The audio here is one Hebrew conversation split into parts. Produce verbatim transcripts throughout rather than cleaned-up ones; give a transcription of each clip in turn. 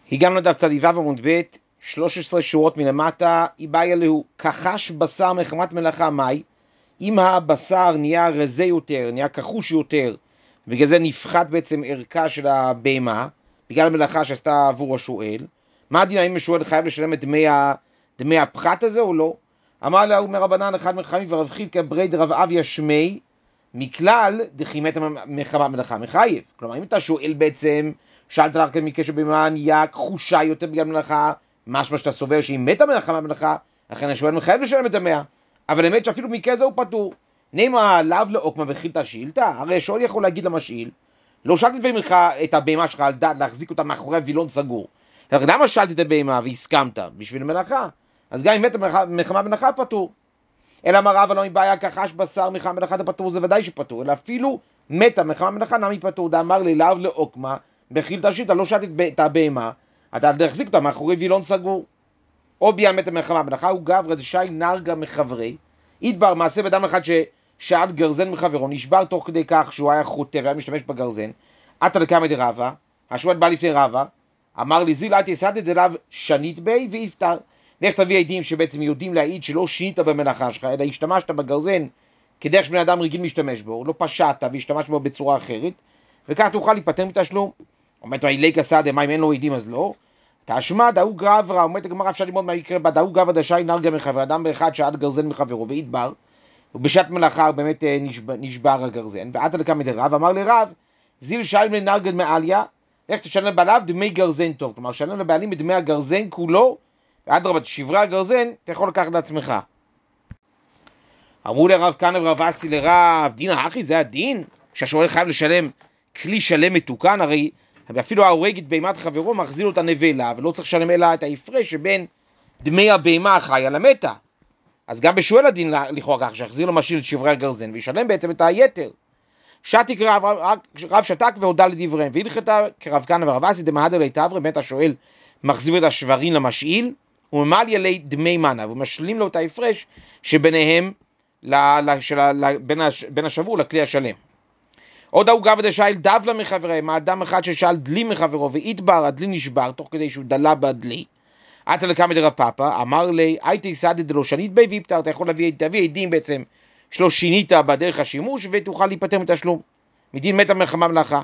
הגענו לדף צדיו עמוד ב', שלוש עשרה שורות מלמטה. איבאי אלוהו, כחש בשר מחמת מלאכה מאי. אם הבשר נהיה רזה יותר, נהיה כחוש יותר, בגלל זה נפחת בעצם ערכה של הבהמה, בגלל המלאכה שעשתה עבור השואל, מה הדין, האם השואל חייב לשלם את דמי, ה... דמי הפחת הזה או לא? אמר לה, הוא מרבנן אחד מחכמים ורב חידקא ברי דרב אביה שמי, מכלל דחימת מחמת מלאכה מחייב. כלומר, אם אתה שואל בעצם, שאלת לך כאן מקשר בהמה נהיה כחושה יותר בגלל מלאכה, משמע שאתה סובר שהיא מתה מלאכה מהמלאכה, לכן השואל מחייב לשלם את דמיה. אבל האמת שאפילו מקרה זה הוא פטור. נאמר לאו לעוקמה וכילתא שילתא, הרי השואל יכול להגיד למשאיל, לא שאלתי את הבהמה שלך על דעת להחזיק אותה מאחורי וילון סגור. למה שאלתי את הבהמה והסכמת? בשביל מלאכה. אז גם אם מתה מחמת מלאכה פטור. אלא אמר רבא לא מבעיה, כחש בשר מחמת מלאכה פטור, זה ודאי שפטור. אלא אפילו מתה מחמת מלאכה נמי פטור. דאמר לי לאו לעוקמה וכילתא שילתא, לא שאלתי את הבהמה, אתה להחזיק אותה מאחורי וילון סגור. או ביאן מתה מחמת מלאכה, הוא גברא דשי נרגא מחברי. ידבר מעשה בדם אחד ששאל גרזן מחברו, נשבר תוך כדי כך שהוא היה חוטא והיה משתמש בגרזן. עתה לקמא דרבא, השואל בא לפני רבא, אמר לי זיל אל תסעד את זה לאו שנית בי ויפטר. לך תביא עדים שבעצם יודעים להעיד שלא שינית במלאכה שלך, אלא השתמשת בגרזן כדרך שבן אדם רגיל משתמש בו, לא פשעת והשתמש בו בצורה אחרת, וכך תוכל להיפטר מתשלום. אומרת מה איליקא סעדה, מה אם אין לו עדים אז לא? תשמע דאו גברא, אומרת הגמרא אפשר ללמוד מה יקרה בה, דאו גברא דשי נרגא מחברו, אדם באחד שאל גרזן מחברו וידבר, ובשעת מלאכה באמת נשבר, נשבר הגרזן, ועתה לקמא דרבא, אמר לרב, זיל שילם לנרגא מעליה, איך תשלם בעליו דמי גרזן טוב, כלומר שלם לבעלים את דמי הגרזן כולו, ואדרבה שברי הגרזן אתה יכול לקחת לעצמך. אמרו לרב כנא ורב אסי לרב, דינא הכי זה הדין? שהשואל חייב לשלם כלי שלם מתוקן, הרי ואפילו ההורג את בהמת חברו מחזיר לו את הנבלה, ולא צריך לשלם אלא את ההפרש שבין דמי הבהמה החיה למתה. אז גם בשואל הדין לכאורה כך, שיחזיר לו משאיל את שברי הגרזן, וישלם בעצם את היתר. שתיק רב, רב שתק והודע לדבריהם, והלכתה כרב כנא ורב אסי דמהדר לי תברא, באמת השואל מחזיר את השברים למשאיל, וממלא לי דמי מנה, ומשלים לו את ההפרש שביניהם, ל, ל, של, ל, בין, הש, בין השבור לכלי השלם. עוד ההוא גברא דשאל דבלה מחבריהם, האדם אחד ששאל דלי מחברו והתבר, הדלי נשבר תוך כדי שהוא דלה בדלי. עתה לקמא דרב פאפא, אמר לי הייתי סעדי דלא שנית בי ויפטר, אתה יכול להביא, להביא עדים בעצם שלא שינית בדרך השימוש ותוכל להיפטר מתשלום מדין מתה מחמת מלאכה.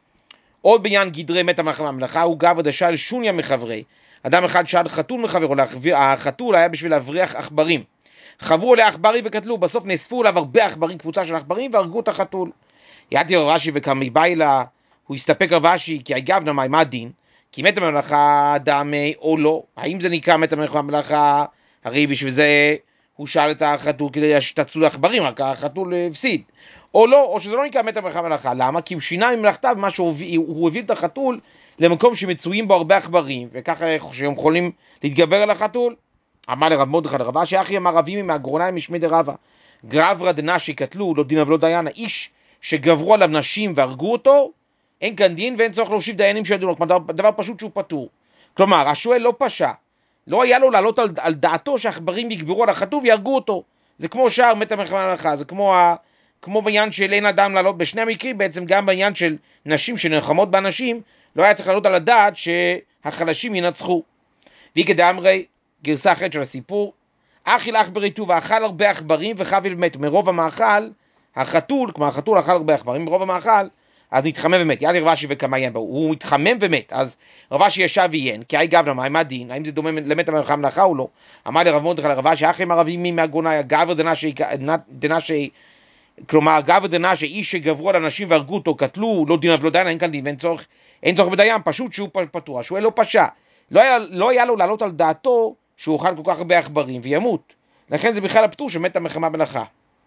עוד בעניין גדרי מתה מחמת מלאכה, הוא גברא דשאל שוניה מחברי, אדם אחד שאל חתול מחברו, החתול היה בשביל להבריח עכברים, חברו עליה עכברים וקטלו, בסוף נאספו עליו הרבה עכברים, קבוצה של עכברים, והרגו את החתול. יעתי רש"י וכמי ביילה, הוא הסתפק רש"י, כי אגב נמי, מה הדין? כי מתה במלאכה דמי או לא? האם זה נקרא מתה במלאכה? הרי בשביל זה הוא שאל את החתול כדי שתצלו לעכברים, רק החתול הפסיד. או לא, או שזה לא נקרא מתה במלאכה. למה? כי הוא שינה ממלאכתה במה שהוא הוביל את החתול למקום שמצויים בו הרבה עכברים, וככה שהם יכולים להתגבר על החתול. אמר לרב מרדכי לרב אשי, אחי אמר רבים מהגרוניים משמי דרבא, גברא דנשי קטלו, לא דין ולא דיין, האיש שגברו עליו נשים והרגו אותו, אין כאן דין ואין צורך להושיב דיינים שידונו, כלומר דבר פשוט שהוא פטור. כלומר, השואל לא פשע, לא היה לו לעלות על, על דעתו שהעכברים יגברו על החתול ויהרגו אותו. זה כמו שער מתה מחמת מלאכה, זה כמו, ה, כמו בעניין של אין אדם לעלות, בשני המקרים בעצם גם בעניין של נשים שנלחמות באנשים, לא היה צריך לעלות על הדעת שהחלשים ינצחו. וכי דאמרי, גרסה אחרת של הסיפור, אכיל עכברי טוב, ואכל הרבה עכברים וחבל מת. מרוב המאכל, החתול, כלומר החתול אכל הרבה עכברים, מרוב המאכל, אז נתחמם ומת. יעתי רב אשי וכמה יין בו, הוא מתחמם ומת. אז רב אשי ישב ויין, כי היי גבנה, מה, מה דין? האם זה דומה למתה במלאכה מלאכה או לא? אמר לרב מרדכי לרב אשי, אחי מערבים מי מהגונאי, גברא דנשי, דנשי, כלומר גברא דנשי, איש שגברו על אנשים והרגו אותו, קטלו, לא דין ולא דיין, אין כאן דין, ואין צורך, אין צורך בדיין, פשוט שהוא פטור. השואל לא פשע. לא היה, לא היה לו לעלות על דעתו שהוא אוכל כל כך הרבה עכברים וימות. לכן זה בכלל הפטור שמתה מחמת מלאכה.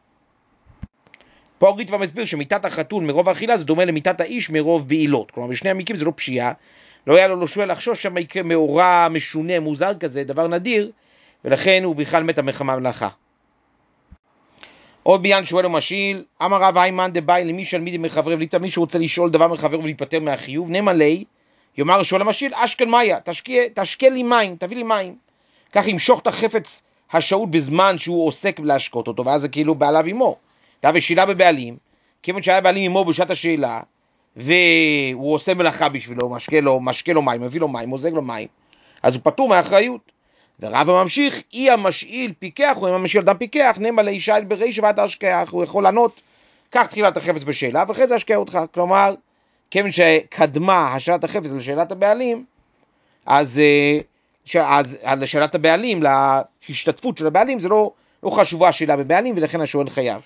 פה ריטב"א מסביר שמיתת החתול מרוב האכילה זה דומה למיתת האיש מרוב בעילות. כלומר בשני המקרים זה לא פשיעה, לא היה לו לא שואל לחשוש שם יקרה מאורע משונה מוזר כזה, דבר נדיר, ולכן הוא בכלל מתה מחמת מלאכה. עוד בעניין שואל ומשאיל, אמר רב היימן דבאי למי שלמיד מחבריו, מי שרוצה לשאול דבר מחבריו ולהיפטר מהחיוב, נאמר לי, יאמר שואל המשאיל, אשקל מאיה, תשקה לי מים, תביא לי מים. כך ימשוך את החפץ השאול בזמן שהוא עוסק להשקות אותו, ואז זה כאילו בעליו עמו. אתה ושאלה בבעלים, כיוון שהיה בעלים עמו בשעת השאלה, והוא עושה מלאכה בשבילו, משקה לו, משקה לו מים, מביא לו מים, מוזג לו מים, אז הוא פטור מאחריות. ורבא ממשיך, אי המשאיל פיקח, או אם המשאיל אדם פיקח, נאמר לאישה בריש ועד השכח, הוא יכול לענות, קח תחילת החפץ בשאלה, ואחרי זה אשקה אותך. כלומר, כיוון שקדמה השאלת החפץ לשאלת הבעלים, אז, אז לשאלת הבעלים, להשתתפות של הבעלים, זה לא, לא חשובה השאלה בבעלים, ולכן השואל חייב.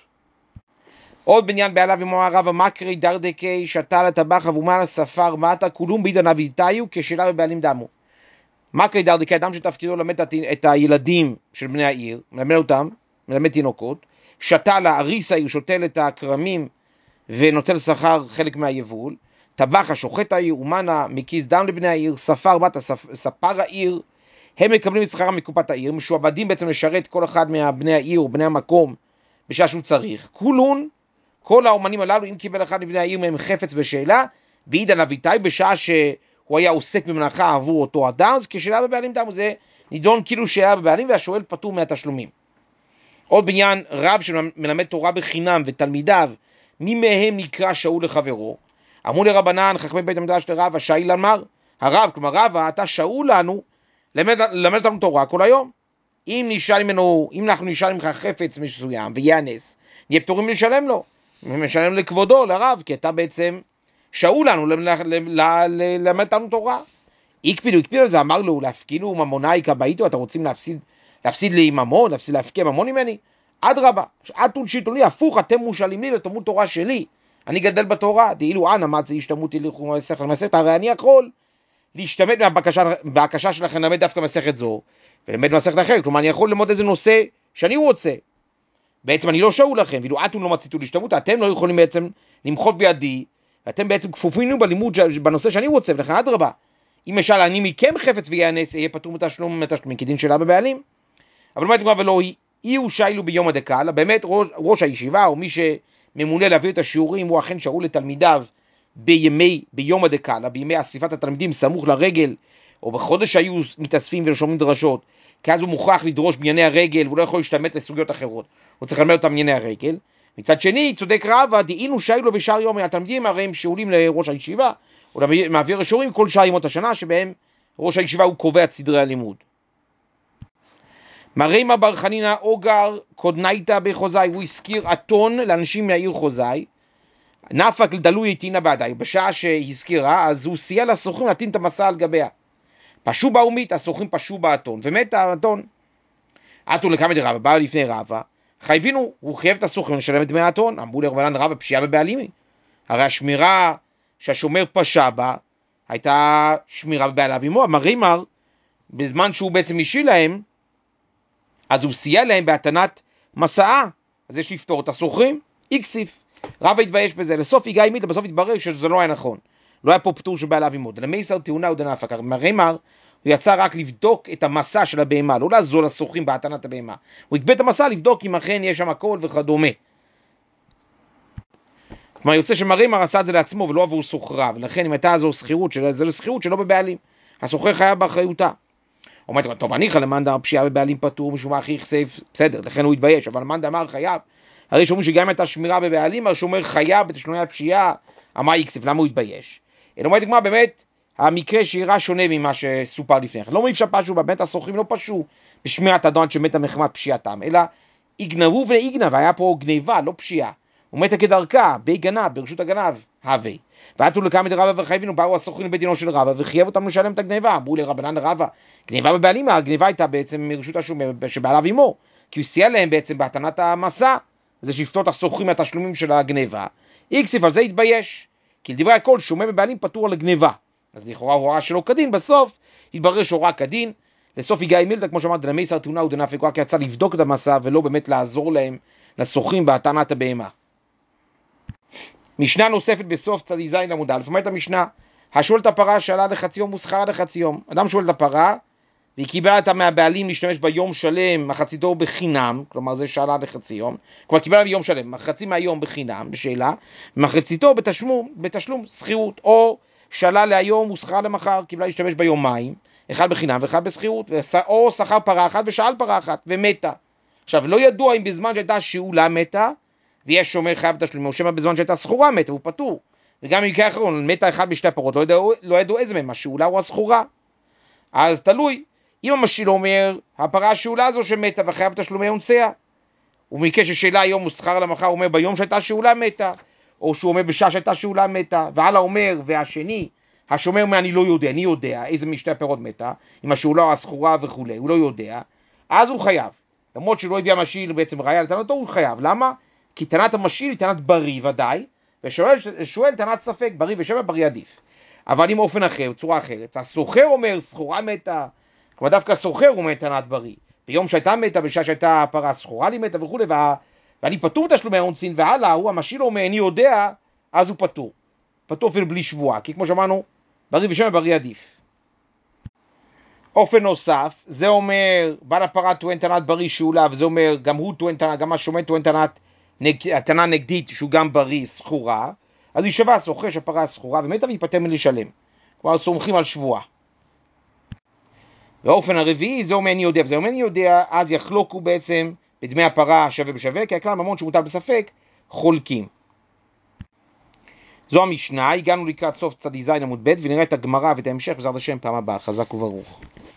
עוד בעניין בעליו אמר רבא מקרי דרדקי שתה לטבח אבומן ספר מטה כולום בידן אביתיו כשאלה בבעלים דמו. מקרי דרדקי, אדם שתפקידו ללמד את הילדים של בני העיר, מלמד אותם, מלמד תינוקות, שתה לה אריסה, הוא שותל את הכרמים ונוטל שכר חלק מהיבול, טבח השוחט העיר ומנה מקיס דם לבני העיר, ספר מטה ספר העיר, הם מקבלים את שכרם מקופת העיר, משועבדים בעצם לשרת כל אחד מהבני העיר או בני המקום בשעה שהוא צריך. כולון, כל האומנים הללו, אם קיבל אחד מבני העיר מהם חפץ בשאלה, בעידן אביתאי, בשעה שהוא היה עוסק במלאכה עבור אותו אדם, אז כשאלה בבעלים דם, זה נידון כאילו שאלה בבעלים, והשואל פטור מהתשלומים. עוד בעניין רב שמלמד תורה בחינם ותלמידיו, מי מהם נקרא שאול לחברו? אמרו לרבנן, חכמי בית המדרש לרב, השאיל אמר, הרב, כלומר רבא, אתה שאול לנו, למד אותנו תורה כל היום. אם נשאל ממנו, אם אנחנו נשאל ממך חפץ מסוים ויאנס, נהיה פטורים לשלם לו, משלם לכבודו, לרב, כי אתה בעצם שאול לנו ללמד אותנו תורה. הקפיד, הוא הקפיד על זה, אמר לו, להפקינו ממונאי כבאיתו, אתה רוצים להפסיד, להפסיד לי ממון, להפסיד להפקיע ממון ממני? אדרבה, אתון שיתוני, הפוך, אתם מושלים לי לתלמוד תורה שלי, אני גדל בתורה, דאילו אנא מצא השתמעותי לכו מסכת מסכת, הרי אני יכול להשתמט מהבקשה שלכם ללמד דווקא מסכת זו, ולמד מסכת אחרת, כלומר אני יכול ללמוד איזה נושא שאני רוצה. בעצם אני לא שאול לכם, ואילו אתון לא מציתו להשתמעות, אתם לא יכולים בעצם למחות בידי, ואתם בעצם כפופינו בלימוד בנושא שאני רוצה, ולכן אדרבה, אם משל אני מכם חפץ ויאנס, יהיה פטור מתשלום מתשלום כדין שלה בבעלים. אבל מה תגמר ולא אי הוא שיילו ביום הדקאלה, באמת ראש, ראש הישיבה או מי שממונה להביא את השיעורים הוא אכן שאול לתלמידיו בימי, ביום הדקאלה, בימי אסיפת התלמידים סמוך לרגל, או בחודש היו מתאספים ושומעים דרשות, כי אז הוא מוכרח לדרוש בענייני הרגל, והוא לא יכול להשתמט לסוגיות אחרות, הוא צריך ללמד אותם בענייני הרגל. מצד שני, צודק רבא, דהינו שיילו בשאר יום, התלמידים הרי הם שאולים לראש הישיבה, או מעביר השיעורים כל שאר ימות השנה, שבהם ראש הישיבה הוא קובע את סדרי הלימוד. מרימה בר חנינא אוגר קודנייתא בחוזאי, הוא הזכיר אתון לאנשים מהעיר חוזאי, נפק לדלוי איתינה בעדי, בשעה שהזכירה, אז הוא סייע לסוחרים להטין את המסע על גביה. פשו בה ומית, הסוחרים פשו באתון, ומת האתון. אתון לכמה דרבא, בא לפני רבא, חייבינו, הוא חייב את הסוחרים לשלם את דמי האתון, אמרו לרבנן רבא, פשיעה בבעלים, הרי השמירה שהשומר פשע בה, הייתה שמירה בבעליו עמו, מרימר, בזמן שהוא בעצם אישי להם, אז הוא סייע להם בהתנת מסעה, אז יש לפתור את הסוחרים, איקסיף. רבא התבייש בזה, לסוף הגע עמית, בסוף התברר שזה לא היה נכון. לא היה פה פטור שבעליו עמו. דלמייסר תאונה ודנפק. מרימר, הוא יצא רק לבדוק את המסע של הבהמה, לא לעזור לסוחרים בהתנת הבהמה. הוא יקבל את המסע לבדוק אם אכן יש שם הכל וכדומה. כלומר, יוצא שמרימר עשה את זה לעצמו ולא עבור סוחריו, ולכן אם הייתה זו סחירות, זה לסחירות שלא בבעלים. הסוחר חייב באחריותה. אומרת, טוב, אני חלק למאן דאמר פשיעה בבעלים פטור, משום מה הכי יחשף, בסדר, לכן הוא התבייש, אבל למאן דאמר חייב, הרי שאומרים שגם הייתה שמירה בבעלים, הרי שאומר חייב בתשלומי הפשיעה, אמר יחשף, למה הוא התבייש? אלא אומרת, כמו באמת, המקרה שירה שונה ממה שסופר לפני כן. לא מי שפשו, באמת הסוחרים לא פשו בשמירת אדון שמתה מחמת פשיעתם, אלא יגנבו ויגנב, היה פה גניבה, לא פשיעה. הוא מתה כדרכה, בי גנב, ברשות הגנב, הווי. ועתו לכמה דרבא וחייבינו, באו הסוחרים לבית דינו של רבא, וחייב אותם לשלם את הגניבה. אמרו לרבנן רבא, גניבה בבעלים, הגניבה הייתה בעצם מרשות השומר שבעליו עמו, כי הוא סייע להם בעצם בהתנת המסע, זה שיפתור את הסוחרים מהתשלומים של הגניבה. איקסיף על זה התבייש, כי לדברי הכל שומר בבעלים פטור על הגניבה. אז לכאורה הוראה שלו כדין, בסוף התברר שהוראה כדין, לסוף הגע מילתא, כמו שאמרת, דלמייסר תאונה ודנפק, רק יצא לבדוק את המסע ולא באמת לעזור להם לסוחרים בהתנת הבהמה. משנה נוספת בסוף צדי זין עמוד א', אומרת המשנה, השואל את הפרה שעלה לחצי יום ושכרה לחצי יום. אדם שואל את הפרה, והיא קיבלה אותה מהבעלים להשתמש ביום שלם, מחציתו בחינם, כלומר זה שעלה לחצי יום, כלומר קיבלה ביום שלם, מחצי מהיום בחינם, בשאלה, ומחציתו בתשלום, בתשלום שכירות, או שעלה להיום ושכרה למחר, קיבלה להשתמש ביומיים, אחד בחינם ואחד בשכירות, או שכר פרה אחת ושאל פרה אחת, ומתה. עכשיו, לא ידוע אם בזמן שהייתה שאולה מתה, ויש שומר חייב תשלום, או שמה בזמן שהייתה סחורה מתה, הוא פטור. וגם במקרה האחרון, מתה אחד משתי הפרות, לא ידעו, לא ידעו איזה מהם, השאולה או הסחורה. אז תלוי, אם המשיל אומר, הפרה השאולה הזו שמתה וחייב תשלומי הונציה, ומקרה ששאלה היום הוא שכר למחר, הוא אומר ביום שהייתה שאולה מתה, או שהוא אומר בשעה שהייתה שאולה מתה, והלאה אומר, והשני, השומר אומר אני לא יודע, אני יודע איזה משתי הפירות מתה, אם השאולה או הסחורה וכו', הוא לא יודע, אז הוא חייב. למרות שלא הביא המשיל בעצם ראיה לטענתו, הוא חייב. למה? כי טענת המשיל היא טענת בריא ודאי, ושואל טענת ספק, בריא ושמא בריא עדיף. אבל עם אופן אחר, צורה אחרת, הסוחר אומר סחורה מתה, כלומר דווקא הסוחר אומר טענת בריא, ביום שהייתה מתה, בשעה שהייתה הפרה סחורה לי מתה וכו', וה... ואני פטור תשלומי ההונצין, והלאה, הוא המשיל אומר אני יודע, אז הוא פטור. פטור אפילו בלי שבועה, כי כמו שאמרנו, בריא ושמא בריא עדיף. אופן נוסף, זה אומר, בעל הפרה טוען טענת בריא שאולה, וזה אומר, גם הוא טוען טענת, גם השומר טוען טענת, טענה נגדית, שהוא גם בריא, סחורה, אז היא שווה, סוחר שהפרה סחורה, ומתה ויפטר מלשלם. כלומר, סומכים על שבועה. והאופן הרביעי, זה אומר אני יודע, וזה אומר אני יודע, אז יחלוקו בעצם בדמי הפרה שווה בשווה, כי הכלל ממון שמוטל בספק, חולקים. זו המשנה, הגענו לקראת סוף צדי זין עמוד ב' ונראה את הגמרא ואת ההמשך בעזרת השם פעם הבאה, חזק וברוך.